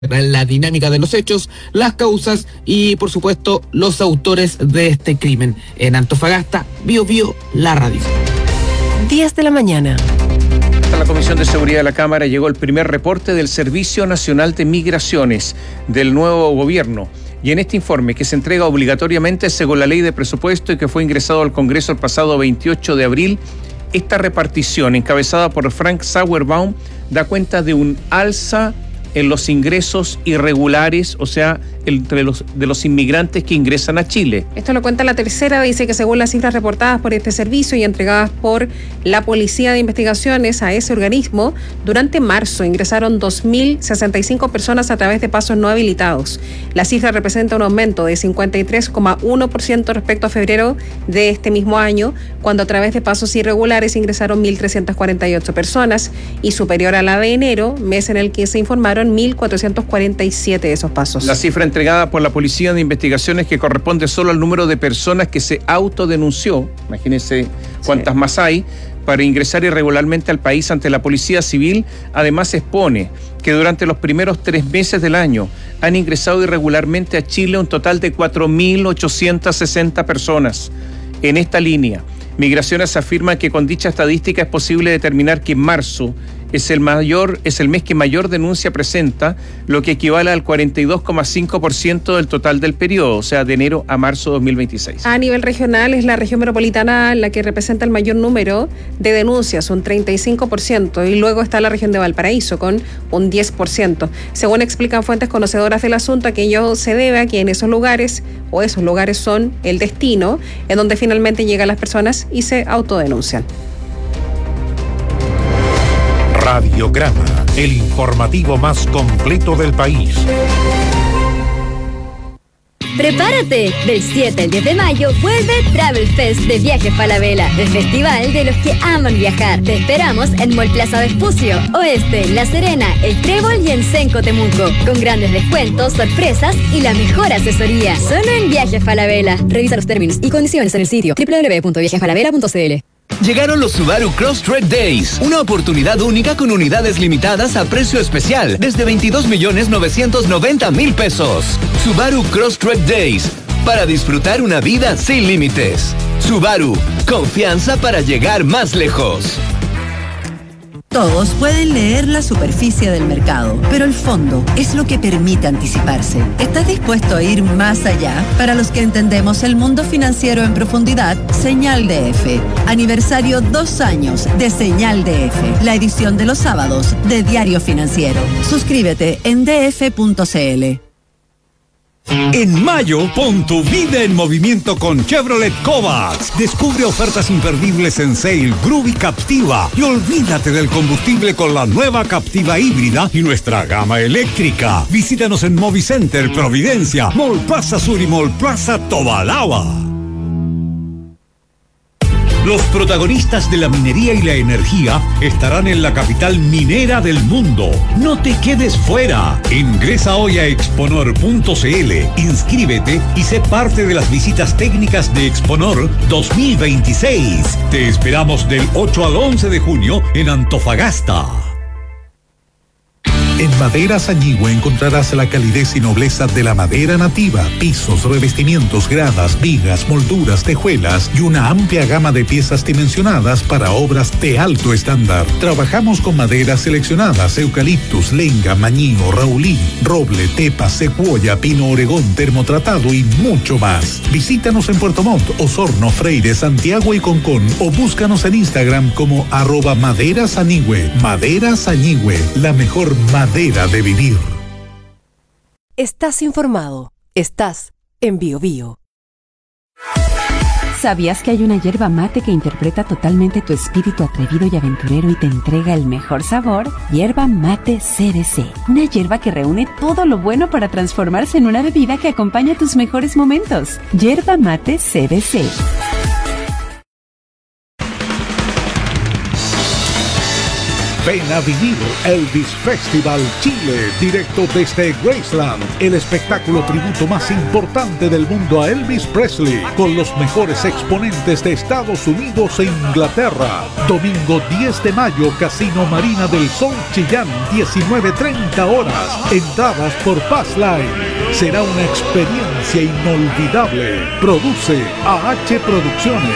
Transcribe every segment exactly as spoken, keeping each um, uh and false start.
la dinámica de los hechos, las causas y, por supuesto, los autores de este crimen. En Antofagasta, Bio Bio, la radio. diez de la mañana. A la Comisión de Seguridad de la Cámara llegó el primer reporte del Servicio Nacional de Migraciones del nuevo gobierno. Y en este informe, que se entrega obligatoriamente según la ley de presupuesto y que fue ingresado al Congreso el pasado veintiocho de abril, esta repartición, encabezada por Frank Sauerbaum, da cuenta de un alza en los ingresos irregulares, o sea, entre los de los inmigrantes que ingresan a Chile. Esto lo cuenta La Tercera, dice que según las cifras reportadas por este servicio y entregadas por la Policía de Investigaciones a ese organismo, durante marzo ingresaron dos mil sesenta y cinco personas a través de pasos no habilitados. La cifra representa un aumento de cincuenta y tres coma uno por ciento respecto a febrero de este mismo año, cuando a través de pasos irregulares ingresaron mil trescientas cuarenta y ocho personas, y superior a la de enero, mes en el que se informaron mil cuatrocientos cuarenta y siete de esos pasos. La cifra entregada por la Policía de Investigaciones, que corresponde solo al número de personas que se autodenunció, imagínense cuántas sí. más hay, para ingresar irregularmente al país ante la Policía Civil. Además expone que durante los primeros tres meses del año han ingresado irregularmente a Chile un total de cuatro mil ochocientas sesenta personas. En esta línea, Migraciones afirma que con dicha estadística es posible determinar que marzo es el mayor, es el mes que mayor denuncia presenta, lo que equivale al cuarenta y dos coma cinco por ciento del total del periodo, o sea, de enero a marzo de dos mil veintiséis. A nivel regional, es la región metropolitana la que representa el mayor número de denuncias, un treinta y cinco por ciento, y luego está la región de Valparaíso, con un diez por ciento. Según explican fuentes conocedoras del asunto, aquello se debe a que en esos lugares, o esos lugares son el destino, en donde finalmente llegan las personas y se autodenuncian. Radiograma, el informativo más completo del país. Prepárate, del siete al diez de mayo vuelve Travel Fest de Viajes Falabella, el festival de los que aman viajar. Te esperamos en Mall Plaza Vespucio, Oeste, La Serena, El Trébol y en Senco Temuco, con grandes descuentos, sorpresas y la mejor asesoría. Solo en Viajes Falabella. Revisa los términos y condiciones en el sitio doble u doble u doble u punto viajes falabella punto c l. Llegaron los Subaru Crosstrek Days, una oportunidad única con unidades limitadas a precio especial desde veintidós millones novecientos noventa mil pesos. Subaru Crosstrek Days, para disfrutar una vida sin límites. Subaru, confianza para llegar más lejos. Todos pueden leer la superficie del mercado, pero el fondo es lo que permite anticiparse. ¿Estás dispuesto a ir más allá? Para los que entendemos el mundo financiero en profundidad, Señal D F. Aniversario dos años de Señal D F, la edición de los sábados de Diario Financiero. Suscríbete en d f punto c l. En mayo, pon tu vida en movimiento con Chevrolet Kovacs. Descubre ofertas imperdibles en Sail, Groove y Captiva. Y olvídate del combustible con la nueva Captiva híbrida y nuestra gama eléctrica. Visítanos en Movicenter, Providencia, Mall Plaza Sur y Mall Plaza Tobalaba. Los protagonistas de la minería y la energía estarán en la capital minera del mundo. No te quedes fuera. Ingresa hoy a exponor punto c l, inscríbete y sé parte de las visitas técnicas de Exponor dos mil veintiséis. Te esperamos del ocho al once de junio en Antofagasta. En Maderas Añigüe encontrarás la calidez y nobleza de la madera nativa, pisos, revestimientos, gradas, vigas, molduras, tejuelas y una amplia gama de piezas dimensionadas para obras de alto estándar. Trabajamos con maderas seleccionadas: eucaliptus, lenga, mañío, raulí, roble, tepa, secuoya, pino oregón, termotratado y mucho más. Visítanos en Puerto Montt, Osorno, Freire, Santiago y Concón, o búscanos en Instagram como arroba Maderas Añigüe. Maderas Añigüe, la mejor madera de vivir. Estás informado. Estás en Bio Bio. ¿Sabías que hay una yerba mate que interpreta totalmente tu espíritu atrevido y aventurero y te entrega el mejor sabor? Yerba Mate C B C. Una yerba que reúne todo lo bueno para transformarse en una bebida que acompaña tus mejores momentos. Yerba Mate C B C. Ven a vivir Elvis Festival Chile, directo desde Graceland, el espectáculo tributo más importante del mundo a Elvis Presley, con los mejores exponentes de Estados Unidos e Inglaterra. Domingo diez de mayo, Casino Marina del Sol Chillán, diecinueve treinta horas. Entradas por Passline. Será una experiencia inolvidable. Produce A H Producciones.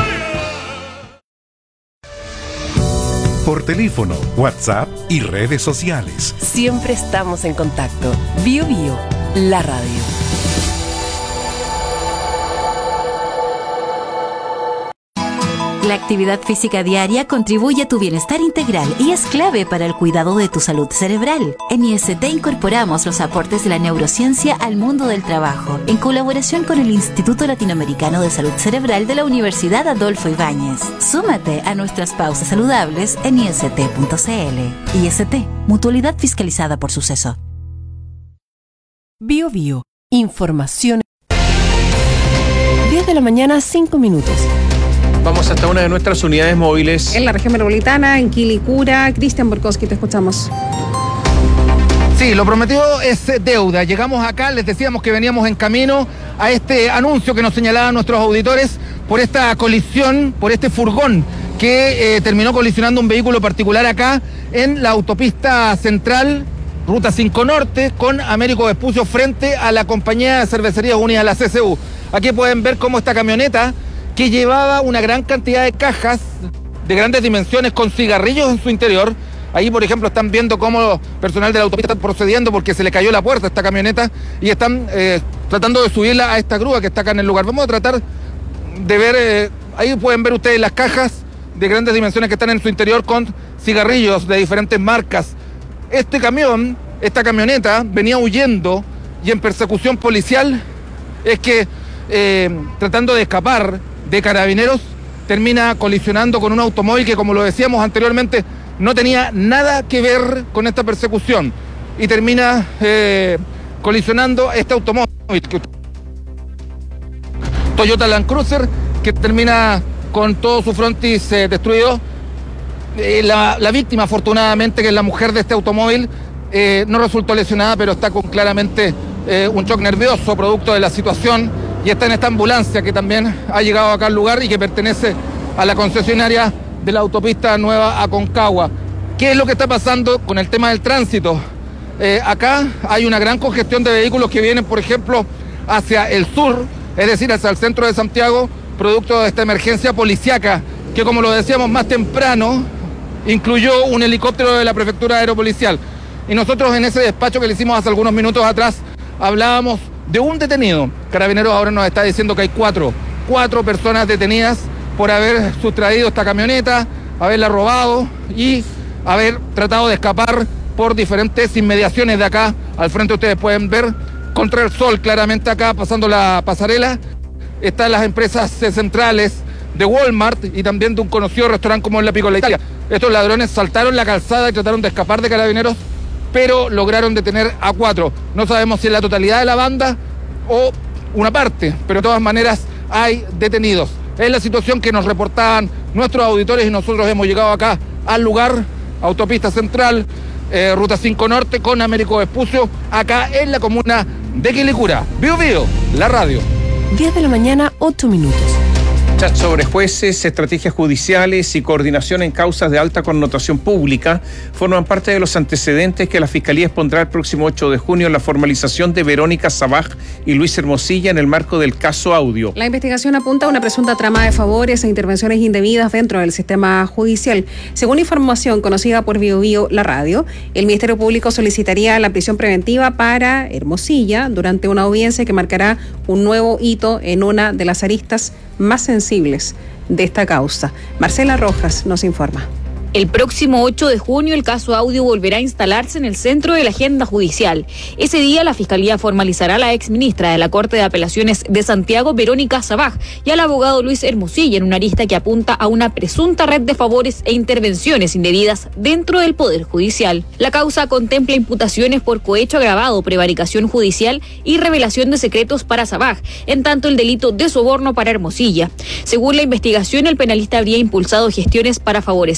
Por teléfono, WhatsApp y redes sociales. Siempre estamos en contacto. Bio Bio, la radio. La actividad física diaria contribuye a tu bienestar integral y es clave para el cuidado de tu salud cerebral. En I S T incorporamos los aportes de la neurociencia al mundo del trabajo, en colaboración con el Instituto Latinoamericano de Salud Cerebral de la Universidad Adolfo Ibáñez. Súmate a nuestras pausas saludables en I S T punto C L. I S T, mutualidad fiscalizada por Suceso. Bio Bio, información. diez de la mañana, cinco minutos. Vamos hasta una de nuestras unidades móviles. En la región metropolitana, en Quilicura. Cristian Borkowski, te escuchamos. Sí, lo prometido es deuda. Llegamos acá, les decíamos que veníamos en camino a este anuncio que nos señalaban nuestros auditores por esta colisión, por este furgón que eh, terminó colisionando un vehículo particular acá en la autopista central, Ruta cinco Norte, con Américo Vespucio frente a la compañía de cervecerías unidas, la C C U. Aquí pueden ver cómo esta camioneta, que llevaba una gran cantidad de cajas de grandes dimensiones con cigarrillos en su interior. Ahí, por ejemplo, están viendo cómo personal de la autopista está procediendo porque se le cayó la puerta a esta camioneta y están eh, tratando de subirla a esta grúa que está acá en el lugar. Vamos a tratar de ver, eh, ahí pueden ver ustedes las cajas de grandes dimensiones que están en su interior con cigarrillos de diferentes marcas. Este camión, esta camioneta, venía huyendo y en persecución policial es que, eh, tratando de escapar de carabineros, termina colisionando con un automóvil que, como lo decíamos anteriormente, no tenía nada que ver con esta persecución y termina eh, colisionando este automóvil, Toyota Land Cruiser, que termina con todo su frontis eh, destruido. Eh, la, la víctima, afortunadamente, que es la mujer de este automóvil, eh, no resultó lesionada, pero está con claramente eh, un shock nervioso producto de la situación. Y está en esta ambulancia que también ha llegado acá al lugar y que pertenece a la concesionaria de la autopista Nueva Aconcagua. ¿Qué es lo que está pasando con el tema del tránsito? Eh, acá hay una gran congestión de vehículos que vienen, por ejemplo, hacia el sur, es decir, hacia el centro de Santiago, producto de esta emergencia policiaca, que, como lo decíamos más temprano, incluyó un helicóptero de la Prefectura Aeropolicial. Y nosotros, en ese despacho que le hicimos hace algunos minutos atrás, hablábamos de un detenido. Carabineros ahora nos está diciendo que hay cuatro, cuatro personas detenidas por haber sustraído esta camioneta, haberla robado y haber tratado de escapar por diferentes inmediaciones de acá. Al frente ustedes pueden ver, contra el sol, claramente acá, pasando la pasarela, están las empresas centrales de Walmart y también de un conocido restaurante como La Piccola Italia. Estos ladrones saltaron la calzada y trataron de escapar de carabineros, pero lograron detener a cuatro. No sabemos si es la totalidad de la banda o una parte, pero de todas maneras hay detenidos. Es la situación que nos reportaban nuestros auditores y nosotros hemos llegado acá al lugar, autopista central, eh, Ruta cinco Norte con Américo Vespucio, acá en la comuna de Quilicura. Bio Bio, la radio. diez de la mañana, ocho minutos. Chat sobre jueces, estrategias judiciales y coordinación en causas de alta connotación pública forman parte de los antecedentes que la Fiscalía expondrá el próximo ocho de junio en la formalización de Verónica Sabaj y Luis Hermosilla en el marco del caso Audio. La investigación apunta a una presunta trama de favores e intervenciones indebidas dentro del sistema judicial. Según información conocida por Bio Bio, la radio, el Ministerio Público solicitaría la prisión preventiva para Hermosilla durante una audiencia que marcará un nuevo hito en una de las aristas más sensibles de esta causa. Marcela Rojas nos informa. El próximo ocho de junio el caso Audio volverá a instalarse en el centro de la agenda judicial. Ese día la Fiscalía formalizará a la exministra de la Corte de Apelaciones de Santiago, Verónica Sabaj, y al abogado Luis Hermosilla en una arista que apunta a una presunta red de favores e intervenciones indebidas dentro del Poder Judicial. La causa contempla imputaciones por cohecho agravado, prevaricación judicial y revelación de secretos para Sabaj, en tanto el delito de soborno para Hermosilla. Según la investigación, el penalista habría impulsado gestiones para favorecer el nombramiento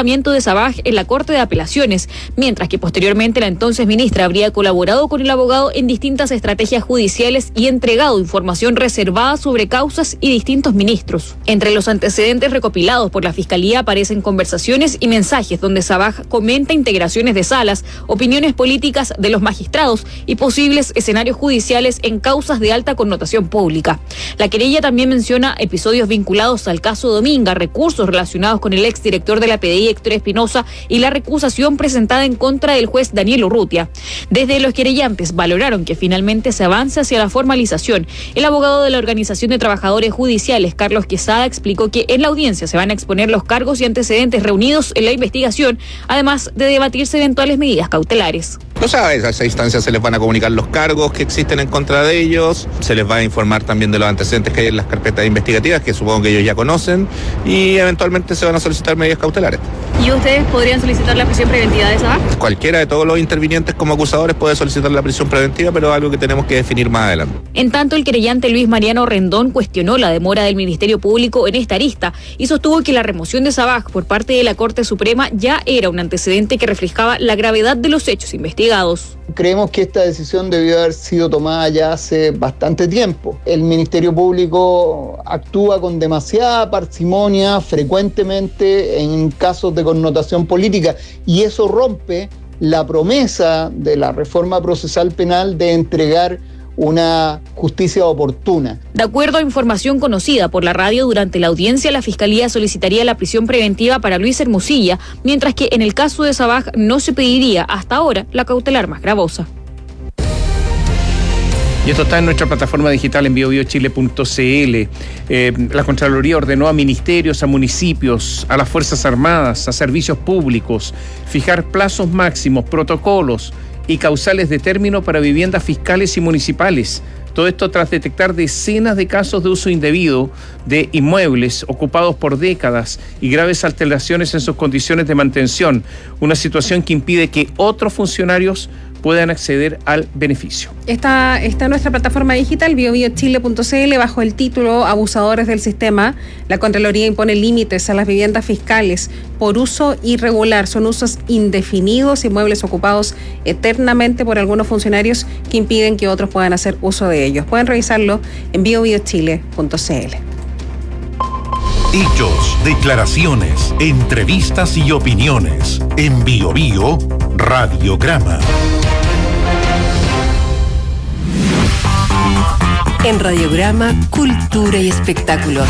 procesamiento de Sabaj en la Corte de Apelaciones, mientras que posteriormente la entonces ministra habría colaborado con el abogado en distintas estrategias judiciales y entregado información reservada sobre causas y distintos ministros. Entre los antecedentes recopilados por la Fiscalía aparecen conversaciones y mensajes donde Sabaj comenta integraciones de salas, opiniones políticas de los magistrados y posibles escenarios judiciales en causas de alta connotación pública. La querella también menciona episodios vinculados al caso Dominga, recursos relacionados con el exdirector de la P D I, Héctor Espinosa, y la recusación presentada en contra del juez Daniel Urrutia. Desde los querellantes valoraron que finalmente se avance hacia la formalización. El abogado de la Organización de Trabajadores Judiciales, Carlos Quesada, explicó que en la audiencia se van a exponer los cargos y antecedentes reunidos en la investigación, además de debatirse eventuales medidas cautelares. No sabes, a esa instancia se les van a comunicar los cargos que existen en contra de ellos, se les va a informar también de los antecedentes que hay en las carpetas investigativas, que supongo que ellos ya conocen, y eventualmente se van a solicitar medidas cautelares. ¿Y ustedes podrían solicitar la prisión preventiva de Sabaj? Cualquiera de todos los intervinientes como acusadores puede solicitar la prisión preventiva, pero es algo que tenemos que definir más adelante. En tanto, el querellante Luis Mariano Rendón cuestionó la demora del Ministerio Público en esta arista y sostuvo que la remoción de Sabaj por parte de la Corte Suprema ya era un antecedente que reflejaba la gravedad de los hechos investigados. Creemos que esta decisión debió haber sido tomada ya hace bastante tiempo. El Ministerio Público actúa con demasiada parsimonia frecuentemente en casos de connotación política y eso rompe la promesa de la reforma procesal penal de entregar una justicia oportuna. De acuerdo a información conocida por la radio, durante la audiencia la Fiscalía solicitaría la prisión preventiva para Luis Hermosilla, mientras que en el caso de Sabaj no se pediría hasta ahora la cautelar más gravosa. Y esto está en nuestra plataforma digital en bio bio chile punto c l. Eh, la Contraloría ordenó a ministerios, a municipios, a las Fuerzas Armadas, a servicios públicos, fijar plazos máximos, protocolos y causales de término para viviendas fiscales y municipales. Todo esto tras detectar decenas de casos de uso indebido de inmuebles ocupados por décadas y graves alteraciones en sus condiciones de mantención, una situación que impide que otros funcionarios puedan acceder al beneficio. Está, está en nuestra plataforma digital bio bio chile punto c l bajo el título Abusadores del Sistema. La Contraloría impone límites a las viviendas fiscales por uso irregular. Son usos indefinidos, inmuebles ocupados eternamente por algunos funcionarios que impiden que otros puedan hacer uso de ellos. Pueden revisarlo en bio bio chile punto c l. Hechos, declaraciones, entrevistas y opiniones. En Bio Bio, Radiograma. En Radiograma, Cultura y Espectáculos.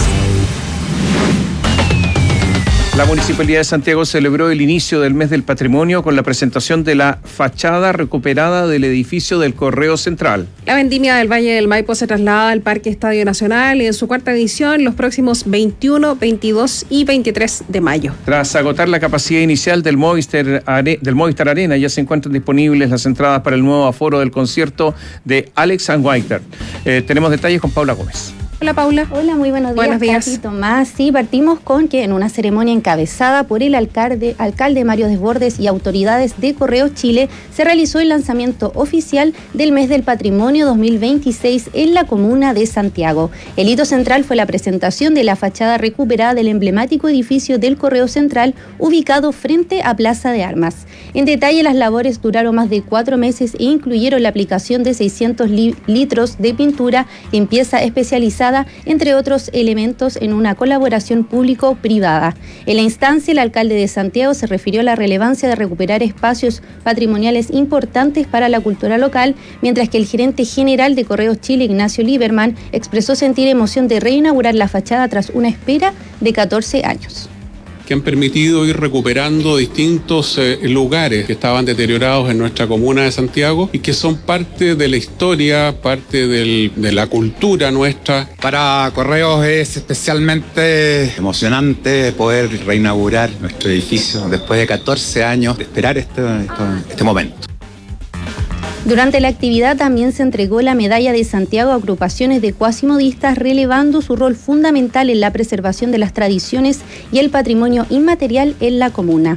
La Municipalidad de Santiago celebró el inicio del mes del patrimonio con la presentación de la fachada recuperada del edificio del Correo Central. La vendimia del Valle del Maipo se traslada al Parque Estadio Nacional y en su cuarta edición los próximos veintiuno, veintidós y veintitrés de mayo. Tras agotar la capacidad inicial del Movistar, Are- del Movistar Arena, ya se encuentran disponibles las entradas para el nuevo aforo del concierto de Alex and Whiter. Eh, tenemos detalles con Paula Gómez. Hola, Paula. Hola, muy buenos días. Buenos días. Katy, Tomás. Sí, partimos con que en una ceremonia encabezada por el alcalde, alcalde Mario Desbordes y autoridades de Correos Chile, se realizó el lanzamiento oficial del Mes del Patrimonio dos mil veintiséis en la comuna de Santiago. El hito central fue la presentación de la fachada recuperada del emblemático edificio del Correo Central, ubicado frente a Plaza de Armas. En detalle, las labores duraron más de cuatro meses e incluyeron la aplicación de seiscientos li- litros de pintura en pieza especializada, entre otros elementos, en una colaboración público-privada. En la instancia, el alcalde de Santiago se refirió a la relevancia de recuperar espacios patrimoniales importantes para la cultura local, mientras que el gerente general de Correos Chile, Ignacio Lieberman, expresó sentir emoción de reinaugurar la fachada tras una espera de catorce años. Que han permitido ir recuperando distintos eh, lugares que estaban deteriorados en nuestra comuna de Santiago y que son parte de la historia, parte del, de la cultura nuestra. Para Correos es especialmente emocionante poder reinaugurar nuestro edificio después de catorce años de esperar este, este, este momento. Durante la actividad también se entregó la Medalla de Santiago a agrupaciones de cuasimodistas, relevando su rol fundamental en la preservación de las tradiciones y el patrimonio inmaterial en la comuna.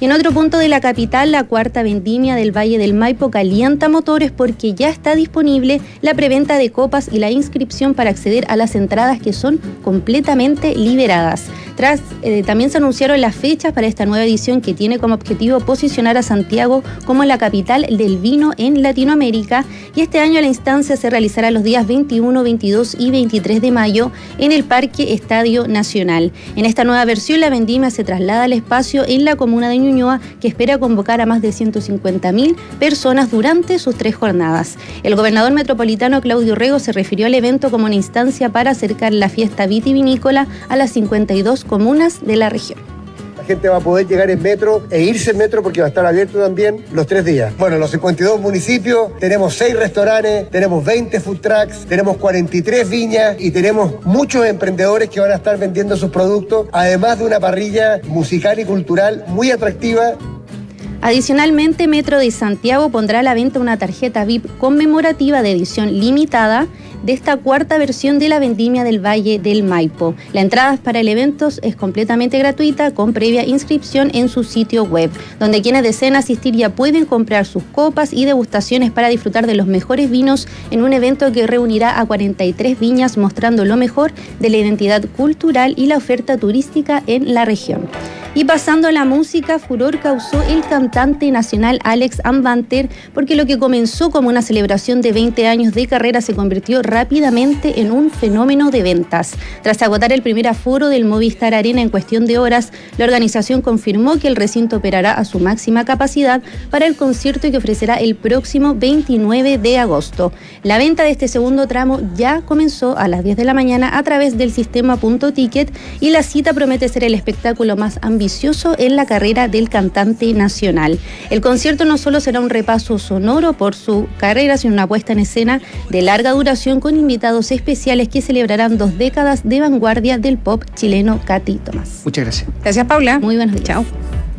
Y en otro punto de la capital, la cuarta vendimia del Valle del Maipo calienta motores porque ya está disponible la preventa de copas y la inscripción para acceder a las entradas que son completamente liberadas. Tras, eh, también se anunciaron las fechas para esta nueva edición que tiene como objetivo posicionar a Santiago como la capital del vino en Latinoamérica, y este año la instancia se realizará los días veintiuno, veintidós y veintitrés de mayo en el Parque Estadio Nacional. En esta nueva versión, la vendimia se traslada al espacio en la comuna de Ñuñoa, que espera convocar a más de ciento cincuenta mil personas durante sus tres jornadas. El gobernador metropolitano Claudio Rego se refirió al evento como una instancia para acercar la fiesta vitivinícola a las cincuenta y dos comunas de la región. La gente va a poder llegar en metro e irse en metro porque va a estar abierto también los tres días. Bueno, en los cincuenta y dos municipios tenemos seis restaurantes, tenemos veinte food trucks, tenemos cuarenta y tres viñas y tenemos muchos emprendedores que van a estar vendiendo sus productos, además de una parrilla musical y cultural muy atractiva. Adicionalmente, Metro de Santiago pondrá a la venta una tarjeta V I P conmemorativa de edición limitada de esta cuarta versión de la vendimia del Valle del Maipo. La entrada para el evento es completamente gratuita, con previa inscripción en su sitio web, donde quienes deseen asistir ya pueden comprar sus copas y degustaciones para disfrutar de los mejores vinos en un evento que reunirá a cuarenta y tres viñas, mostrando lo mejor de la identidad cultural y la oferta turística en la región. Y pasando a la música, furor causó el cantante nacional Alex Anwandter, porque lo que comenzó como una celebración de veinte años de carrera se convirtió rápidamente en un fenómeno de ventas. Tras agotar el primer aforo del Movistar Arena en cuestión de horas, la organización confirmó que el recinto operará a su máxima capacidad para el concierto que ofrecerá el próximo veintinueve de agosto. La venta de este segundo tramo ya comenzó a las diez de la mañana a través del sistema Punto Ticket, y la cita promete ser el espectáculo más ambicioso en la carrera del cantante nacional. El concierto no solo será un repaso sonoro por su carrera, sino una puesta en escena de larga duración con invitados especiales que celebrarán dos décadas de vanguardia del pop chileno. Katy Tomás. Muchas gracias. Gracias, Paula. Muy buenos días. Chao.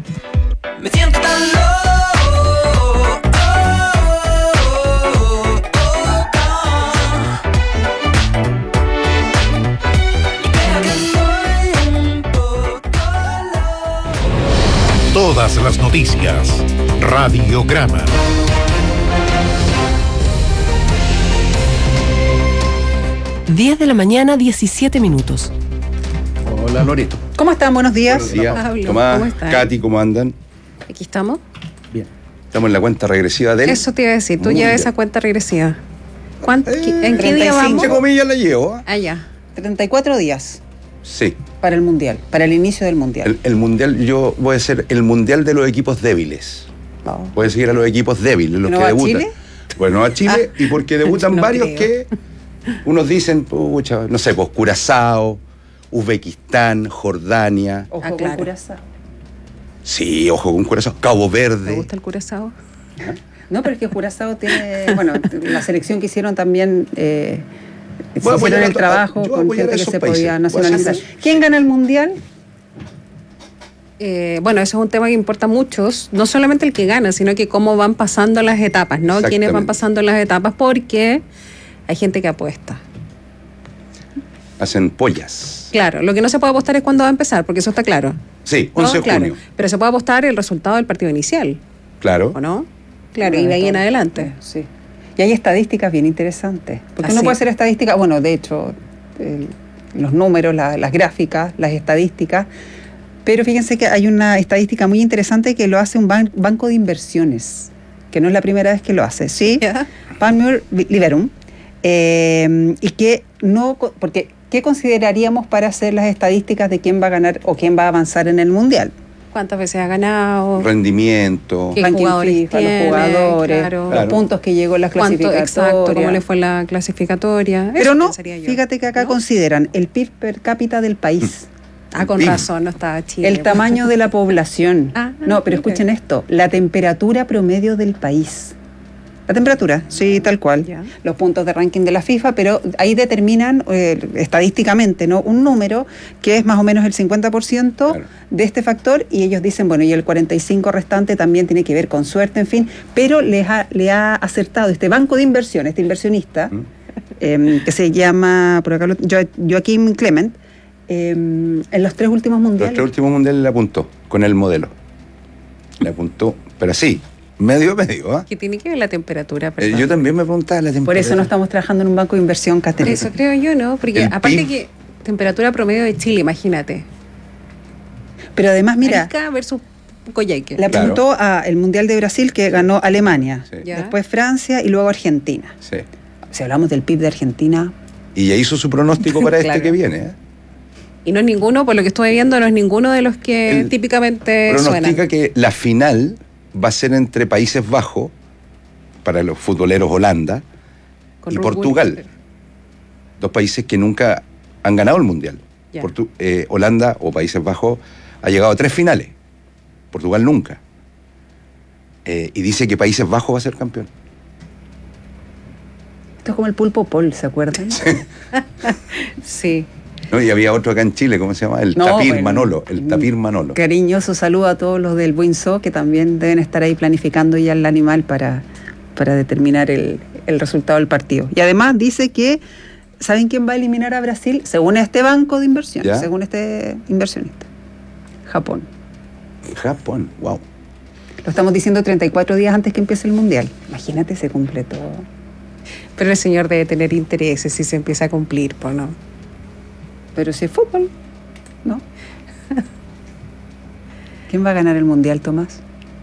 Me siento tan loco. Todas las noticias. Radiograma. diez de la mañana, diecisiete minutos. Hola, Loreto. ¿Cómo están? Buenos días. Buenos días. Pablo, Tomás, ¿cómo están? Katy, ¿cómo andan? Aquí estamos. Bien. Estamos en la cuenta regresiva del... Eso te iba a decir. Tú Muy llevas bien. esa cuenta regresiva. ¿Cuánto, Eh, ¿En qué día vamos? Entre comillas la llevo. ¿eh? Ah, ya. treinta y cuatro días Sí. para el Mundial, para el inicio del Mundial. El, el Mundial, yo voy a ser el Mundial de los equipos débiles. Oh. Voy a seguir a los equipos débiles, los ¿No que va a debutan. Chile? Bueno, a Chile, y porque debutan No varios creo. que unos dicen, pucha, no sé, pues Curazao, Uzbekistán, Jordania. Ojo Ah, con claro. Curazao. Sí, ojo con Curazao. Cabo ¿Te Verde. gusta el curazao? No, pero es que Curazao tiene, bueno, la selección que hicieron también, eh, se Voy a apoyar hicieron a el to- trabajo yo voy a con apoyar gente a que esos se países. podía Voy a nacionalizar. hacer- ¿Quién gana el Mundial? Eh, bueno, eso es un tema que importa a muchos, no solamente el que gana, sino que cómo van pasando las etapas, ¿no? Quiénes van Exactamente. pasando las etapas, porque hay gente que apuesta. Hacen pollas. Claro, lo que no se puede apostar es cuándo va a empezar, porque eso está claro. Sí, ¿no? once de Claro, junio. pero se puede apostar el resultado del partido inicial, Claro. ¿o no? Claro, y de ahí en adelante. Sí. Y hay estadísticas bien interesantes. Porque Ah, uno sí. puede hacer estadísticas, bueno, de hecho, el- los números, la- las gráficas, las estadísticas, pero fíjense que hay una estadística muy interesante que lo hace un ban- banco de inversiones, que no es la primera vez que lo hace, ¿sí? Palmer Liberum, eh, y que no, co- porque ¿qué consideraríamos para hacer las estadísticas de quién va a ganar o quién va a avanzar en el Mundial? ¿Cuántas veces ha ganado? Rendimiento. ¿Qué Ranking jugadores FIFA, tiene? los jugadores, Claro. los Claro. puntos que llegó en las ¿Cuánto, clasificatorias. exacto, cómo le fue la clasificatoria? Pero Eso no, pensaría yo. fíjate que acá consideran el P I B per cápita del país. Ah, con P I B. razón, no está Chile. El tamaño de la población. Ah, no, pero ok. escuchen esto, la temperatura promedio del país. La temperatura, sí, tal cual. Los puntos de ranking de la FIFA, pero ahí determinan eh, estadísticamente, ¿no? Un número que es más o menos el cincuenta por ciento de este factor, y ellos dicen, bueno, y el cuarenta y cinco por ciento restante también tiene que ver con suerte, en fin, pero les ha, le ha acertado este banco de inversión, este inversionista, eh, que se llama, por acá, lo- Jo- Joaquín Clement, eh, en los tres últimos Los mundiales. tres últimos mundiales le apuntó con el modelo. Le apuntó, pero así, medio medio, ¿ah? ¿Qué tiene que ver la temperatura? Eh, yo también me preguntaba la temperatura. Por eso no estamos trabajando en un banco de inversión, Catherine. Eso creo yo, ¿no? Porque El aparte P I B. que temperatura promedio de Chile, imagínate. Pero además, mira, Arica versus Coyhaique. le apuntó al Mundial de Brasil que ganó Alemania, Sí. Ya. después Francia y luego Argentina. Sí. Si hablamos del P I B de Argentina, Y ya hizo su pronóstico para Claro. este que viene, ¿eh? Y no es ninguno, por lo que estuve viendo, no es ninguno de los que El típicamente Pronostica suenan. que la final va a ser entre Países Bajos, para los futboleros Holanda, Con y Ruth Portugal. Gullit. Dos países que nunca han ganado el Mundial. Ya. Portu- eh, Holanda o Países Bajos ha llegado a tres finales. Portugal nunca. Eh, y dice que Países Bajos va a ser campeón. esto es como el pulpo Paul, ¿se acuerdan? Sí. ¿No? Y había otro acá en Chile, ¿cómo se llama? El No, Tapir bueno. Manolo. El Tapir Manolo. Cariñoso saludo a todos los del Buinzo que también deben estar ahí planificando ya el animal para, para determinar el, el resultado del partido. Y además dice que, ¿saben quién va a eliminar a Brasil? Según este banco de inversión, ¿Ya? según este inversionista. Japón. Japón, wow. Lo estamos diciendo treinta y cuatro días antes que empiece el Mundial. Imagínate, se cumple todo. Pero el señor debe tener intereses si se empieza a cumplir, pues no. Pero si es fútbol, ¿no? ¿Quién va a ganar el Mundial, Tomás?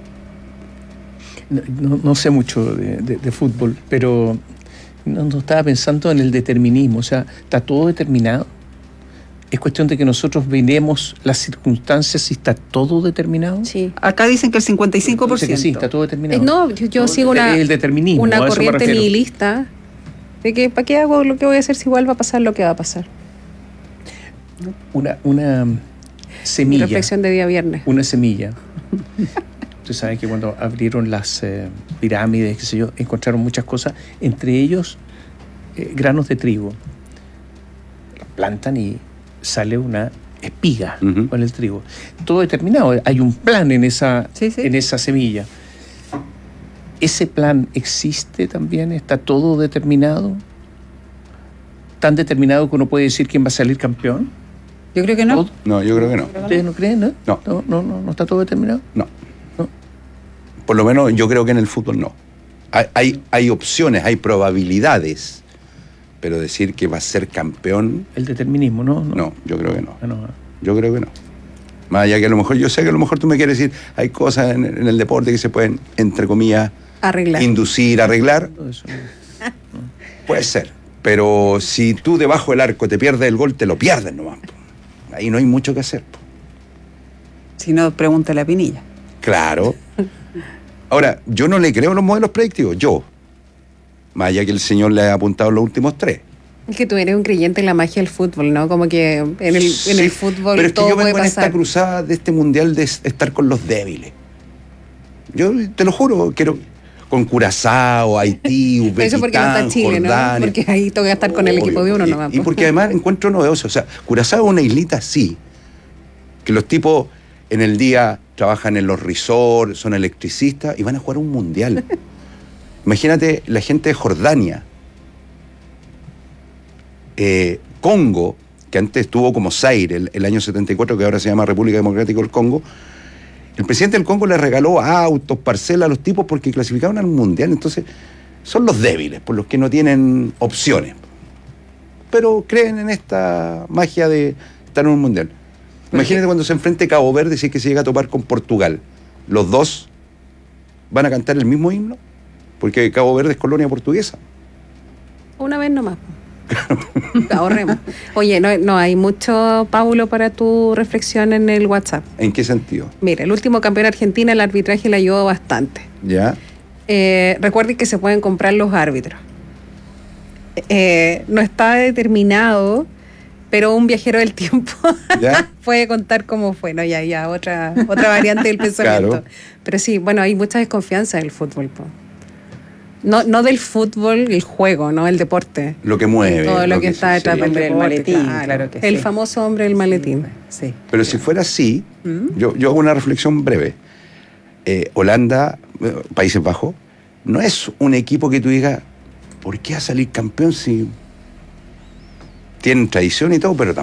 No, no- no sé mucho de, de- de fútbol, pero no, no estaba pensando en el determinismo. O sea, está todo determinado. Es cuestión de que nosotros veremos las circunstancias y está todo determinado. Sí. Acá dicen que el cincuenta y cinco por Dice ciento. que sí, está todo determinado. Eh, no, yo, yo Todo sigo el- una, el determinismo, a una eso me corriente refiero. nihilista de que ¿para qué hago lo que voy a hacer si igual va a pasar lo que va a pasar? Una, una Mi semilla. reflexión de día viernes. Una semilla. Usted sabe que cuando abrieron las eh, pirámides, qué sé yo, encontraron muchas cosas, entre ellos eh, granos de trigo. Las plantan y sale una espiga Ujú. con el trigo. Todo determinado, hay un plan en esa, en esa semilla. ¿Ese plan existe también? ¿Está todo determinado? ¿Tan determinado que uno puede decir quién va a salir campeón? Yo creo que no. No, yo creo que no. ¿Ustedes no creen, no? No. No, no, no, no está todo determinado. No. Por lo menos yo creo que en el fútbol no. Hay, hay, hay opciones, hay probabilidades, pero decir que va a ser campeón, El determinismo, ¿no? No, no, yo creo que no. Ah, no. Yo creo que no. Más allá que a lo mejor, yo sé que a lo mejor tú me quieres decir, hay cosas en, en el deporte que se pueden, entre comillas, Arreglar. inducir, arreglar. Todo eso. Puede ser. Pero si tú debajo del arco te pierdes el gol, te lo pierdes nomás. Po. Ahí no hay mucho que hacer. Po. Si no, pregúntale a Pinilla. Claro. Ahora, yo no le creo los modelos predictivos, yo. Más allá que el señor le ha apuntado los últimos tres. Es que tú eres un creyente en la magia del fútbol, ¿no? Como que en el, en Sí, el fútbol pero es que todo yo puede vengo en pasar. esta cruzada de este mundial de estar con los débiles. Yo te lo juro, quiero con Curazao, Haití, Pero Uzbekistán, eso porque no está Chile, ¿no? Jordania. Porque ahí toca estar con el Obvio. equipo de uno Y- nomás. Y pues. porque además encuentro novedoso. O sea, Curazao es una islita así, que los tipos en el día trabajan en los resorts, son electricistas y van a jugar un mundial. Imagínate la gente de Jordania, eh, Congo, que antes estuvo como Zaire el, el año setenta y cuatro, que ahora se llama República Democrática del Congo. El presidente del Congo le regaló autos, parcelas a los tipos porque clasificaron al mundial. Entonces, son los débiles, por los que no tienen opciones. Pero creen en esta magia de estar en un mundial. Imagínate cuando se enfrente Cabo Verde, si es que se llega a topar con Portugal. Los dos van a cantar el mismo himno, porque Cabo Verde es colonia portuguesa. Una vez nomás. Ahorremos. Oye, no, no hay mucho, Paulo, para tu reflexión en el WhatsApp. ¿En qué sentido? Mira, el último campeón argentino, el arbitraje le ayudó bastante. ¿Ya? Eh, recuerden que se pueden comprar los árbitros. Eh, no está determinado, pero un viajero del tiempo ¿Ya? puede contar cómo fue, ¿no? Ya, ya, otra, otra variante del pensamiento. Claro. Pero sí, bueno, hay mucha desconfianza del fútbol, po. No, no del fútbol, el juego, ¿no? El deporte. Lo que mueve. Todo lo, que, sí, está detrás sí. del Hombre del deporte, maletín, claro. claro que El sí. famoso hombre del maletín. Sí. Pero si fuera así, ¿Mm? yo, yo hago una reflexión breve. Eh, Holanda, eh, Países Bajos, no es un equipo que tú digas, ¿por qué va a salir campeón si tienen tradición y todo? Pero, tam-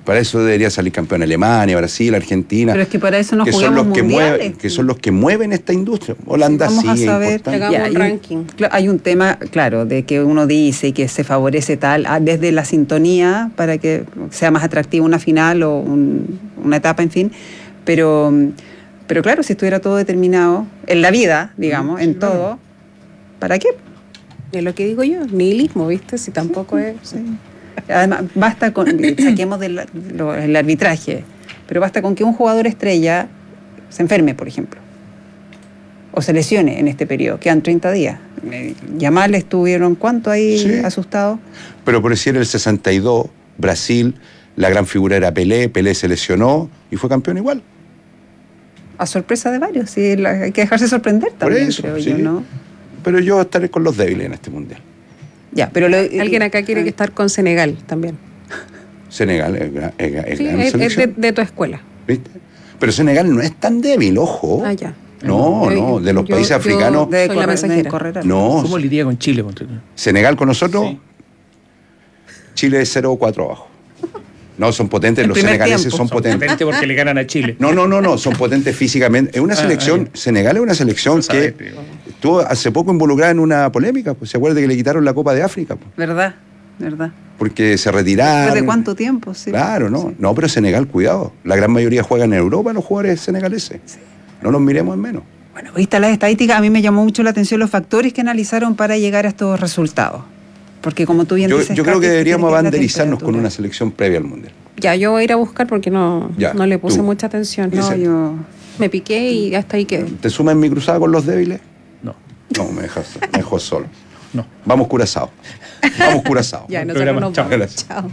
Para eso debería salir campeón Alemania, Brasil, Argentina. Pero es que para eso no que son jugamos los que mundiales. mueven, que son los que mueven esta industria. Holanda Vamos sí a es saber, importante. hagamos Ya, un hay un- ranking. Cla- Hay un tema, claro, de que uno dice que se favorece tal, ah, desde la sintonía para que sea más atractiva una final o un- una etapa, en fin. Pero, pero claro, si estuviera todo determinado, en la vida, digamos, en todo, ¿para qué? Es lo que digo yo, nihilismo, ¿viste? Si tampoco es... Además, basta con, saquemos del, lo- el arbitraje, pero basta con que un jugador estrella se enferme, por ejemplo, o se lesione en este periodo, quedan treinta días. Eh, Yamal estuvieron, ¿cuánto ahí Sí. asustados? Pero por decir el sesenta y dos, Brasil, la gran figura era Pelé, Pelé se lesionó y fue campeón igual. A sorpresa de varios, sí, la- hay que dejarse sorprender Por también, eso, creo sí. yo, ¿no? Pero yo estaré con los débiles en este mundial. Ya, pero lo- Alguien acá quiere que estar con Senegal también. Senegal es, gra- es, gra- es Sí, gran es, es selección, de, de tu escuela. ¿viste? Pero Senegal no es tan débil, ojo. Ah, ya. No, Yo- no, de los yo- países yo africanos. soy la mensajera. No, ¿Cómo lidia con Chile? ponte tú? Senegal con nosotros, Chile es cero cuatro abajo. No, son potentes, El los primer senegaleses tiempo. son Son potentes. potentes porque le ganan a Chile. No, no, no, no, son potentes físicamente. Es una Ah, selección, ah, Senegal es una selección que estuvo hace poco involucrada en una polémica, pues se acuerda que le quitaron la Copa de África, pues, ¿Verdad? ¿Verdad? porque se retiraron. ¿Después de cuánto tiempo? Sí. Claro, no, no, pero Senegal, cuidado. La gran mayoría juegan en Europa los jugadores senegaleses. No los miremos en menos. Bueno, vista las estadísticas, a mí me llamó mucho la atención los factores que analizaron para llegar a estos resultados. Porque como tú bien Yo, dices, yo creo Katy, que deberíamos tiene ver la abanderizarnos con temperatura. una selección previa al Mundial. Ya, yo voy a ir a buscar porque no, Ya, no le puse tú. mucha atención. No, No, yo me piqué y hasta ahí quedé. ¿Te sumas en mi cruzada con los débiles? No. No, me dejas, me dejo solo. No. Vamos Curazao. Vamos Curazao. Ya, nosotros nos Chao. vamos. Gracias. Chao.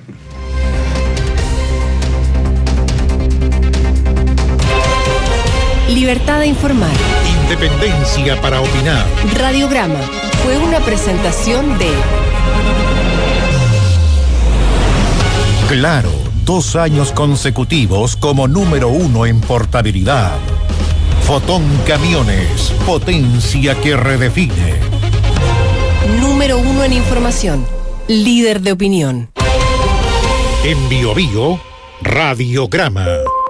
Libertad de informar. Independencia para opinar. Radiograma fue una presentación de Claro, dos años consecutivos como número uno en portabilidad. Fotón Camiones, potencia que redefine. número uno en información, líder de opinión. En Bio Bio, Radiograma.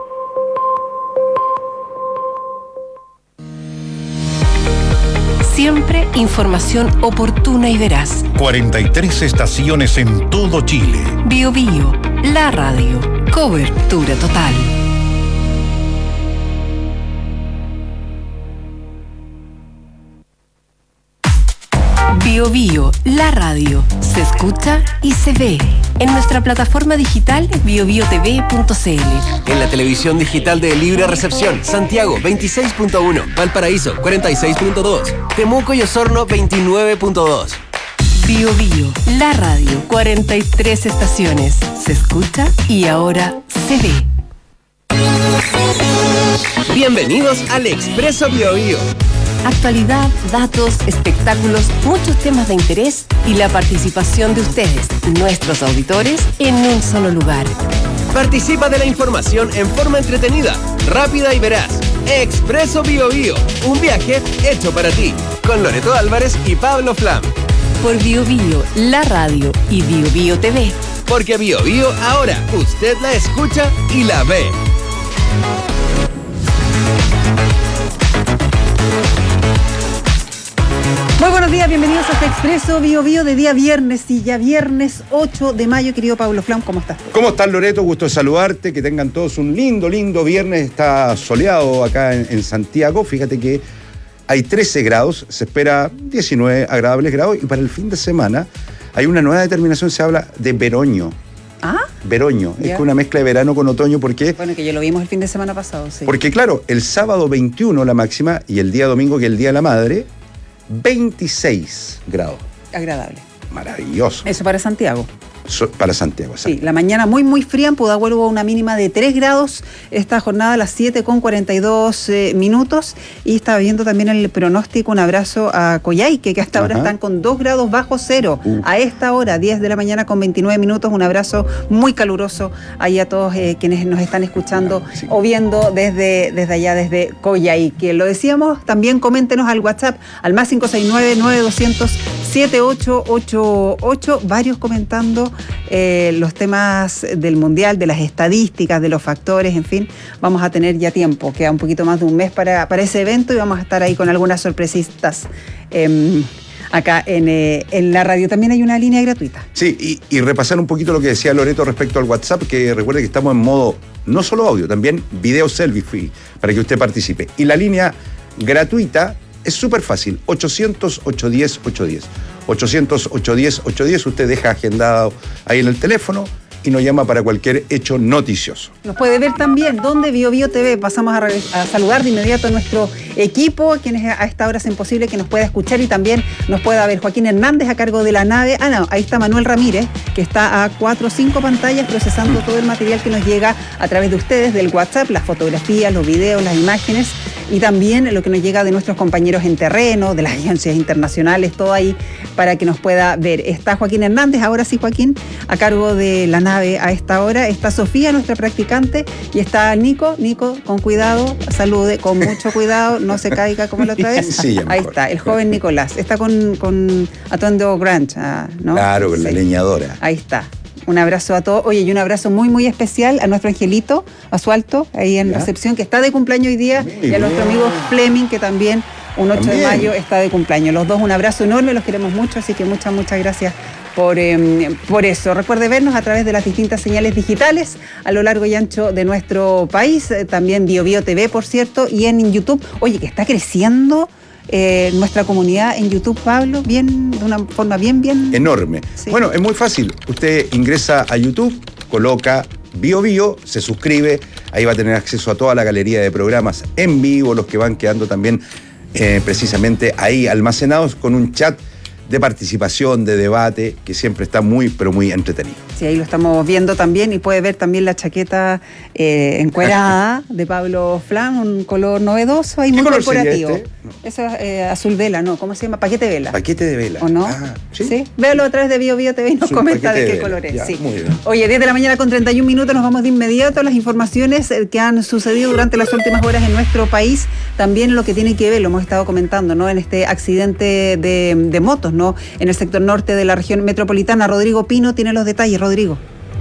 Siempre información oportuna y veraz. cuarenta y tres estaciones en todo Chile. Bio Bio, la radio. Cobertura total. Bio Bio, la radio. Se escucha y se ve. En nuestra plataforma digital bio bio t v punto c l. En la televisión digital de Libre Recepción, Santiago veintiséis punto uno, Valparaíso cuarenta y seis punto dos, Temuco y Osorno veintinueve punto dos. Bio Bio, la radio. cuarenta y tres estaciones. Se escucha y ahora se ve. Bienvenidos al Expreso Bio Bio. Actualidad, datos, espectáculos, muchos temas de interés y la participación de ustedes, nuestros auditores, en un solo lugar. Participa de la información en forma entretenida, rápida y veraz. Expreso Bio Bio, un viaje hecho para ti. Con Loreto Álvarez y Pablo Flam. Por Bio Bio, la radio y Bio Bio T V. Porque Bio Bio ahora usted la escucha y la ve. Muy buenos días, bienvenidos a este Expreso Bio Bio de día viernes, y ya viernes ocho de mayo, querido Pablo Flam, ¿cómo estás? ¿Cómo estás, Loreto? Gusto de saludarte, que tengan todos un lindo, lindo viernes. Está soleado acá en, en Santiago. Fíjate que hay trece grados, se espera diecinueve agradables grados, y para el fin de semana hay una nueva determinación, se habla de veroño. ¿Ah? Veroño, Ya. es una mezcla de verano con otoño, porque Bueno, que ya lo vimos el fin de semana pasado, sí. Porque claro, el sábado veintiuno la máxima y el día domingo, que es el Día de la Madre, veintiséis grados. Agradable. Maravilloso. Eso para Santiago. So- para Santiago. Sí, la mañana muy muy fría, en Pudahuel hubo una mínima de tres grados, esta jornada a las siete con cuarenta y dos eh, minutos, y estaba viendo también el pronóstico, un abrazo a Coyhaique, que hasta ahora Ajá. están con dos grados bajo cero, Uh. a esta hora, diez de la mañana con veintinueve minutos, un abrazo muy caluroso ahí a todos eh, quienes nos están escuchando o viendo desde, desde allá, desde Coyhaique. Lo decíamos, también coméntenos al WhatsApp, al más cinco seis nueve, nueve dos cero cero, siete ocho ocho ocho, varios comentando eh, los temas del Mundial, de las estadísticas, de los factores, en fin. Vamos a tener ya tiempo, queda un poquito más de un mes para, para ese evento y vamos a estar ahí con algunas sorpresitas eh, acá en, eh, en la radio. También hay una línea gratuita. Sí, y, y repasar un poquito lo que decía Loreto respecto al WhatsApp, que recuerde que estamos en modo no solo audio, también video selfie para que usted participe. Y la línea gratuita es súper fácil, ochocientos, ochocientos diez, ochocientos diez. ochocientos, ochocientos diez, ochocientos diez, usted deja agendado ahí en el teléfono y nos llama para cualquier hecho noticioso. Nos puede ver también donde Bio Bio T V. Pasamos a, a saludar de inmediato a nuestro equipo, quienes a esta hora hacen posible que nos pueda escuchar y también nos pueda ver. Joaquín Hernández a cargo de la nave. Ah, no, ahí está Manuel Ramírez, que está a cuatro o cinco pantallas procesando todo el material que nos llega a través de ustedes, del WhatsApp, las fotografías, los videos, las imágenes y también lo que nos llega de nuestros compañeros en terreno, de las agencias internacionales, todo ahí para que nos pueda ver. Está Joaquín Hernández, ahora sí Joaquín, a cargo de la nave a esta hora. Está Sofía, nuestra practicante, y está Nico. Nico, con cuidado, salude, con mucho cuidado, no se caiga como la otra vez. Sí, ahí está, el joven Nicolás. Está con, con Atondo Grant, ¿no? Claro, con sí. La leñadora. Ahí está. Un abrazo a todos. Oye, y un abrazo muy, muy especial a nuestro Angelito Basualto, ahí en ¿Ya? recepción, que está de cumpleaños hoy día, Muy y a bien. nuestro amigo Fleming, que también un ocho También. de mayo está de cumpleaños. Los dos, un abrazo enorme, los queremos mucho, así que muchas, muchas gracias por, eh, por eso. Recuerde vernos a través de las distintas señales digitales a lo largo y ancho de nuestro país, eh, también Bio Bio T V, por cierto, y en YouTube. Oye, que está creciendo eh, nuestra comunidad en YouTube, Pablo, bien, de una forma bien, bien... Enorme. Sí. Bueno, es muy fácil. Usted ingresa a YouTube, coloca Bio Bio, se suscribe, ahí va a tener acceso a toda la galería de programas en vivo, los que van quedando también eh, precisamente ahí almacenados con un chat de participación, de debate, que siempre está muy, pero muy entretenido. Sí, ahí lo estamos viendo también y puede ver también la chaqueta eh, encuerada de Pablo Flam, un color novedoso, ahí muy color sería corporativo. este? No. Eso es eh, azul vela, ¿no? ¿Cómo se llama? Paquete vela. Paquete de vela. ¿O no? Ah, ¿sí? ¿Sí? Véalo a través de Bio Bio T V y nos Es un comenta paquete de de qué vela. color es. Ya, Sí. muy bien. Oye, diez de la mañana con treinta y un minutos, nos vamos de inmediato a las informaciones eh, que han sucedido durante las últimas horas en nuestro país. También lo que tiene que ver, lo hemos estado comentando, ¿no? En este accidente de, de motos, ¿no? En el sector norte de la región metropolitana. Rodrigo Pino tiene los detalles. Rodrigo.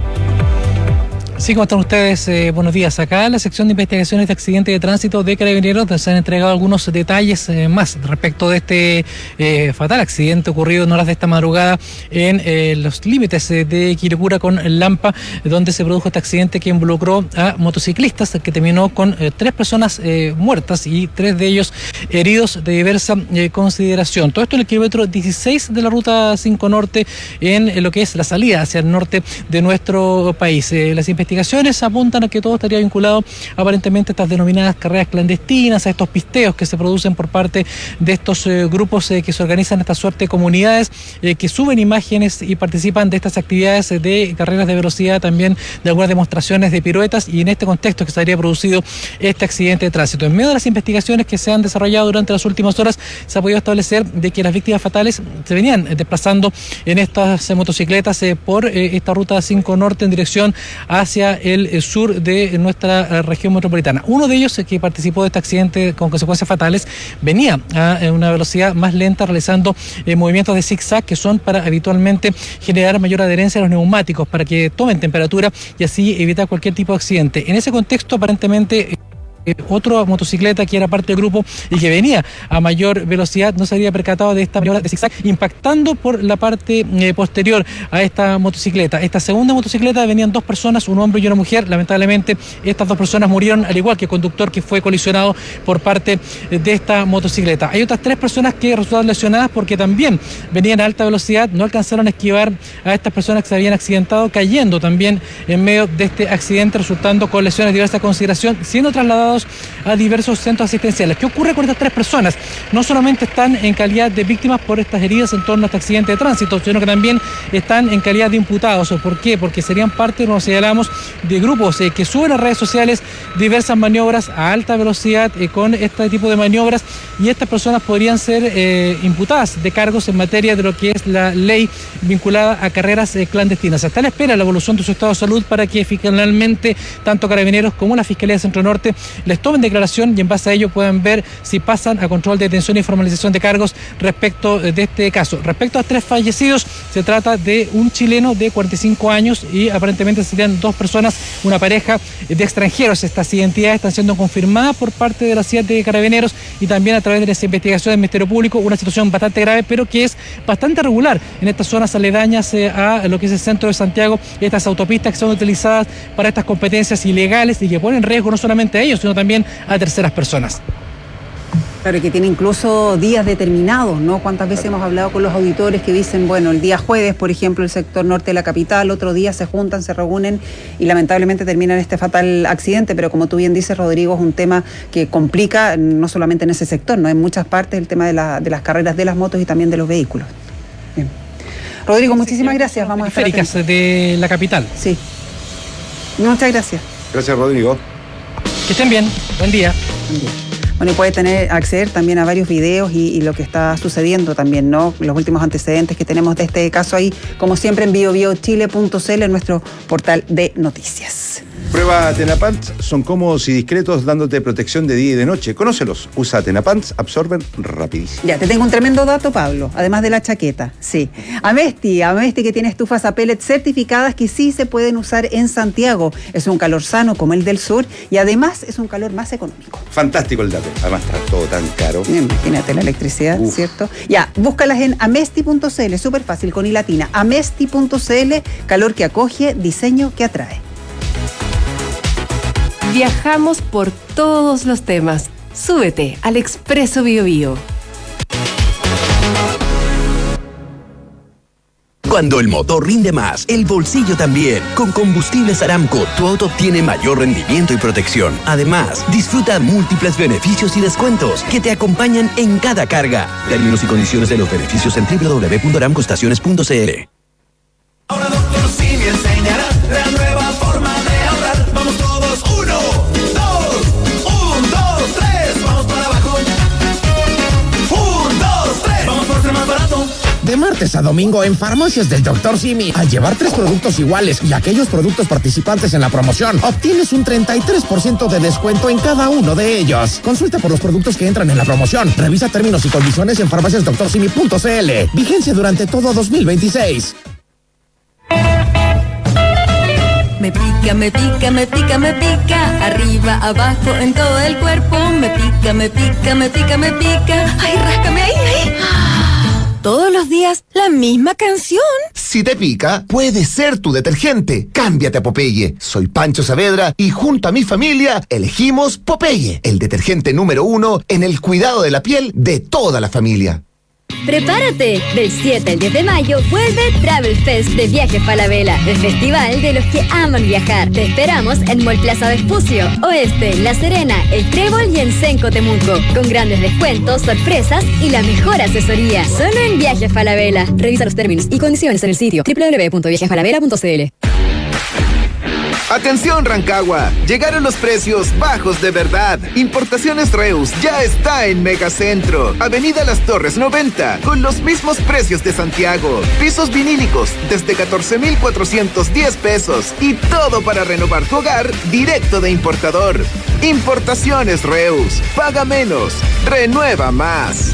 Sí, ¿cómo están ustedes? Eh, buenos días. Acá en la sección de investigaciones de accidente de tránsito de Carabineros se han entregado algunos detalles eh, más respecto de este eh, fatal accidente ocurrido en horas de esta madrugada en eh, los límites eh, de Quilicura con Lampa, donde se produjo este accidente que involucró a motociclistas, que terminó con eh, tres personas eh, muertas y tres de ellos heridos de diversa eh, consideración. Todo esto en el kilómetro dieciséis de la ruta cinco Norte, en eh, lo que es la salida hacia el norte de nuestro país. Eh, las investigaciones Investigaciones apuntan a que todo estaría vinculado aparentemente a estas denominadas carreras clandestinas, a estos pisteos que se producen por parte de estos eh, grupos eh, que se organizan esta suerte de comunidades, eh, que suben imágenes y participan de estas actividades eh, de carreras de velocidad, también de algunas demostraciones de piruetas, y en este contexto que se habría producido este accidente de tránsito. En medio de las investigaciones que se han desarrollado durante las últimas horas, se ha podido establecer de que las víctimas fatales se venían eh, desplazando en estas eh, motocicletas eh, por eh, esta ruta cinco Norte en dirección hacia el sur de nuestra región metropolitana. Uno de ellos, que participó de este accidente con consecuencias fatales, venía a una velocidad más lenta realizando eh, movimientos de zigzag que son para habitualmente generar mayor adherencia a los neumáticos para que tomen temperatura y así evitar cualquier tipo de accidente. En ese contexto, aparentemente, Eh, otra motocicleta que era parte del grupo y que venía a mayor velocidad no se había percatado de esta maniobra de zigzag, impactando por la parte eh, posterior a esta motocicleta. Esta segunda motocicleta venían dos personas, un hombre y una mujer. Lamentablemente, estas dos personas murieron, al igual que el conductor, que fue colisionado por parte de esta motocicleta. Hay otras tres personas que resultaron lesionadas porque también venían a alta velocidad, no alcanzaron a esquivar a estas personas que se habían accidentado, cayendo también en medio de este accidente, resultando con lesiones de diversa consideración, siendo trasladados a diversos centros asistenciales. ¿Qué ocurre con estas tres personas? No solamente están en calidad de víctimas por estas heridas en torno a este accidente de tránsito, sino que también están en calidad de imputados. ¿Por qué? Porque serían parte, como señalamos, de grupos eh, que suben a redes sociales diversas maniobras a alta velocidad eh, con este tipo de maniobras, y estas personas podrían ser eh, imputadas de cargos en materia de lo que es la ley vinculada a carreras eh, clandestinas. Está a la espera la evolución de su estado de salud para que finalmente tanto Carabineros como la Fiscalía de Centro Norte les tomen declaración y en base a ello puedan ver si pasan a control de detención y formalización de cargos respecto de este caso. Respecto a tres fallecidos, se trata de un chileno de cuarenta y cinco años y aparentemente serían dos personas, una pareja de extranjeros. Estas identidades están siendo confirmadas por parte de la C I A T de Carabineros y también a través de las investigaciones del Ministerio Público, una situación bastante grave, pero que es bastante regular en estas zonas aledañas eh, a lo que es el centro de Santiago, estas autopistas que son utilizadas para estas competencias ilegales y que ponen en riesgo no solamente a ellos, sino también a terceras personas. Claro, y que tiene incluso días determinados, ¿no? ¿Cuántas veces hemos hablado con los auditores que dicen, bueno, el día jueves, por ejemplo, el sector norte de la capital, otro día se juntan, se reúnen y lamentablemente terminan este fatal accidente, pero como tú bien dices, Rodrigo, es un tema que complica no solamente en ese sector, ¿no? En muchas partes el tema de, la, de las carreras de las motos y también de los vehículos. Bien. Rodrigo, muchísimas gracias. Vamos a estar periféricas de la capital. Sí. Muchas gracias. Gracias, Rodrigo. Que estén bien. Buen día. Buen día. Bueno, y puede tener, acceder también a varios videos y, y lo que está sucediendo también, ¿no? Los últimos antecedentes que tenemos de este caso ahí, como siempre, en bio bio chile punto c l, en nuestro portal de noticias. Prueba Tenapants, son cómodos y discretos dándote protección de día y de noche. Conócelos, usa Tenapants, absorben rapidísimo. Ya, te tengo un tremendo dato, Pablo, además de la chaqueta, sí. Amesti, Amesti que tiene estufas a pellet certificadas que sí se pueden usar en Santiago. Es un calor sano como el del sur y además es un calor más económico. Fantástico el dato, además está todo tan caro. Imagínate la electricidad, Uf. ¿cierto? Ya, búscalas en amesti punto c l, súper fácil, con i latina, amesti punto c l, calor que acoge, diseño que atrae. Viajamos por todos los temas. Súbete al Expreso Bio Bio. Cuando el motor rinde más, el bolsillo también. Con Combustibles Aramco, tu auto obtiene mayor rendimiento y protección. Además, disfruta múltiples beneficios y descuentos que te acompañan en cada carga. Términos y condiciones de los beneficios en doble u doble u doble u punto aramco estaciones punto c l. Ahora Doctor Simi enseñará la nueva forma de ahorrar. Vamos todos, uno, dos, un, dos, tres, vamos para abajo. Un, dos, tres, vamos por ser más barato. De martes a domingo en Farmacias del doctor Simi, al llevar tres productos iguales y aquellos productos participantes en la promoción, obtienes un treinta y tres por ciento de descuento en cada uno de ellos. Consulta por los productos que entran en la promoción. Revisa términos y condiciones en farmacias doctor simi punto c l. Vigencia durante todo dos mil veintiséis. Me pica, me pica, me pica, me pica. Arriba, abajo, en todo el cuerpo. Me pica, me pica, me pica, me pica. Ay, ráscame ahí, ahí. Todos los días, la misma canción. Si te pica, puede ser tu detergente. Cámbiate a Popeye. Soy Pancho Saavedra y junto a mi familia elegimos Popeye, el detergente número uno en el cuidado de la piel de toda la familia. Prepárate, del siete al diez de mayo vuelve Travel Fest de Viajes Falabella, el festival de los que aman viajar. Te esperamos en Mall Plaza Vespucio, Oeste, La Serena, El Trébol y en Senco Temuco, con grandes descuentos, sorpresas y la mejor asesoría. Solo en Viajes Falabella. Revisa los términos y condiciones en el sitio doble u doble u doble u punto viajes falabella punto c l. Atención Rancagua, llegaron los precios bajos de verdad. Importaciones Reus ya está en Megacentro, Avenida Las Torres noventa, con los mismos precios de Santiago. Pisos vinílicos desde catorce mil cuatrocientos diez pesos y todo para renovar tu hogar directo de importador. Importaciones Reus, paga menos, renueva más.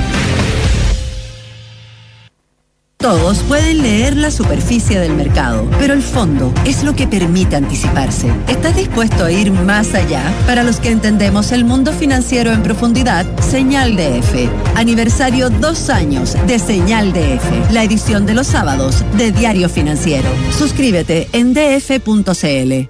Todos pueden leer la superficie del mercado, pero el fondo es lo que permite anticiparse. ¿Estás dispuesto a ir más allá? Para los que entendemos el mundo financiero en profundidad, Señal D F. Aniversario dos años de Señal D F, la edición de los sábados de Diario Financiero. Suscríbete en d f punto c l.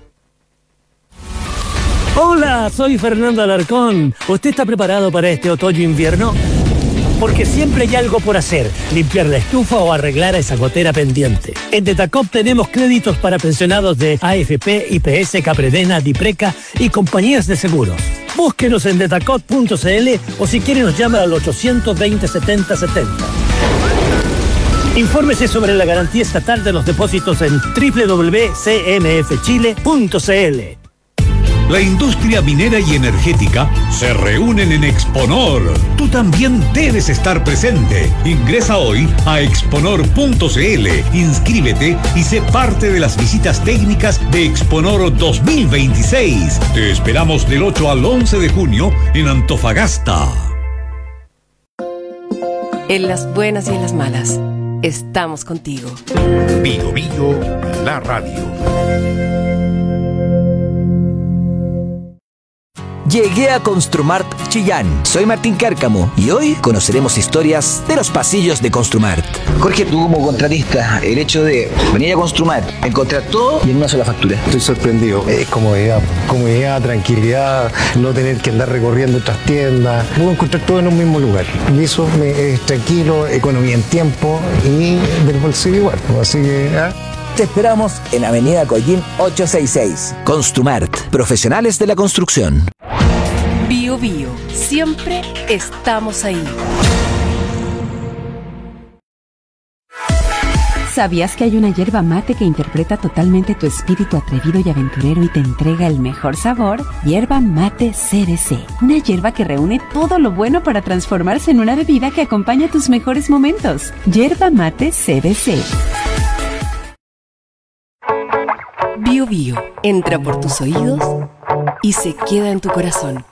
Hola, soy Fernando Alarcón. ¿Usted está preparado para este otoño-invierno? Porque siempre hay algo por hacer, limpiar la estufa o arreglar a esa gotera pendiente. En Detacop tenemos créditos para pensionados de A F P, I P S, Capredena, Dipreca y compañías de seguros. Búsquenos en detacop punto c l o si quiere nos llama al ochocientos veinte, setenta setenta. Infórmese sobre la garantía estatal de los depósitos en doble u doble u doble u punto c m f chile punto c l. la industria minera y energética se reúnen en Exponor. Tú también debes estar presente. Ingresa hoy a exponor punto c l, inscríbete y sé parte de las visitas técnicas de Exponor dos mil veintiséis. Te esperamos del ocho al once de junio en Antofagasta. En las buenas y en las malas, estamos contigo. Bio Bio, la radio. Llegué a Construmart Chillán. Soy Martín Cárcamo y hoy conoceremos historias de los pasillos de Construmart. Jorge, tú como contratista, el hecho de venir a Construmart, encontrar todo y en una sola factura. Estoy sorprendido. Es comodidad, comodidad, tranquilidad, no tener que andar recorriendo otras tiendas. Puedo encontrar todo en un mismo lugar. Y eso me, es tranquilo, economía en tiempo y del bolsillo igual. Así que... ¿eh? Te esperamos en Avenida Collín ochocientos sesenta y seis. Construmart, profesionales de la construcción. Bio Bio, siempre estamos ahí. ¿Sabías que hay una yerba mate que interpreta totalmente tu espíritu atrevido y aventurero y te entrega el mejor sabor? Yerba Mate C B C. Una yerba que reúne todo lo bueno para transformarse en una bebida que acompaña tus mejores momentos. Yerba Mate C B C. Bio Bio, entra por tus oídos y se queda en tu corazón.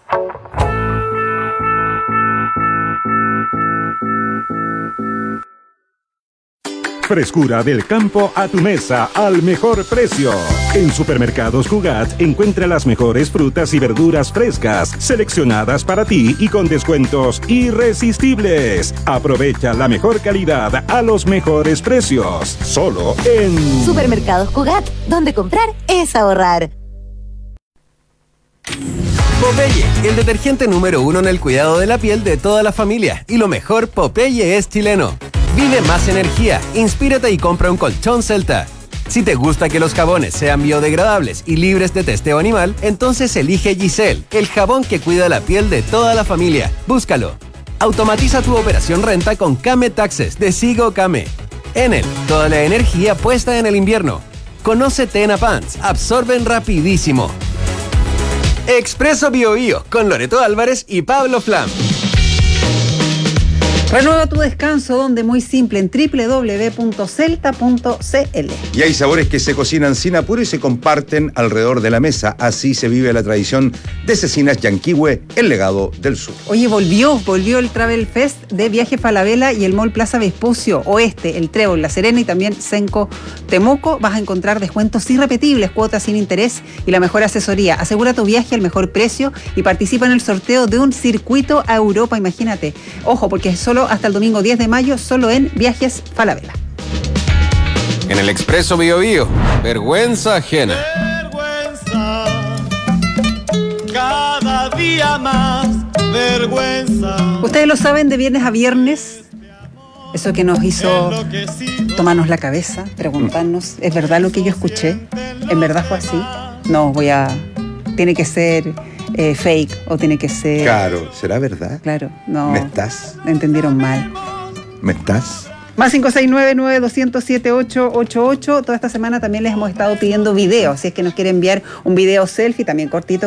Frescura del campo a tu mesa al mejor precio. En Supermercados Cugat encuentra las mejores frutas y verduras frescas, seleccionadas para ti y con descuentos irresistibles. Aprovecha la mejor calidad a los mejores precios. Solo en Supermercados Cugat, donde comprar es ahorrar. Popeye, el detergente número uno en el cuidado de la piel de toda la familia. Y lo mejor, Popeye es chileno. Vive más energía, inspírate y compra un colchón Celta. Si te gusta que los jabones sean biodegradables y libres de testeo animal, entonces elige Giselle, el jabón que cuida la piel de toda la familia. Búscalo. Automatiza tu operación renta con Kame Taxes de Sigo Kame. Enel, toda la energía puesta en el invierno. Conoce Tena Pants, absorben rapidísimo. Expreso Bio Bio con Loreto Álvarez y Pablo Flam. Renueva tu descanso donde muy simple en doble u doble u doble u punto celta punto c l. Y hay sabores que se cocinan sin apuro y se comparten alrededor de la mesa. Así se vive la tradición de Cecinas Yanquihue, el legado del sur. Oye, volvió, volvió el Travel Fest de Viaje Falabella y el Mall Plaza Vespucio Oeste, el Trébol, La Serena y también Senco Temuco. Vas a encontrar descuentos irrepetibles, cuotas sin interés y la mejor asesoría. Asegura tu viaje al mejor precio y participa en el sorteo de un circuito a Europa, imagínate. Ojo, porque es solo hasta el domingo diez de mayo, solo en Viajes Falabella. En el Expreso Bio Bio, vergüenza ajena. Vergüenza, cada día más vergüenza. Ustedes lo saben, de viernes a viernes, eso que nos hizo tomarnos la cabeza, preguntarnos, ¿es verdad lo que yo escuché? ¿En verdad fue así? No, voy a... Tiene que ser... Eh, fake o tiene que ser... Claro, ¿será verdad? Claro, no. ¿Me estás? Me entendieron mal. ¿Me estás? Más cinco seis nueve, nueve dos cero siete, ocho ocho ocho. Toda esta semana también les hemos estado pidiendo videos. Si es que nos quiere enviar un video selfie, también cortito,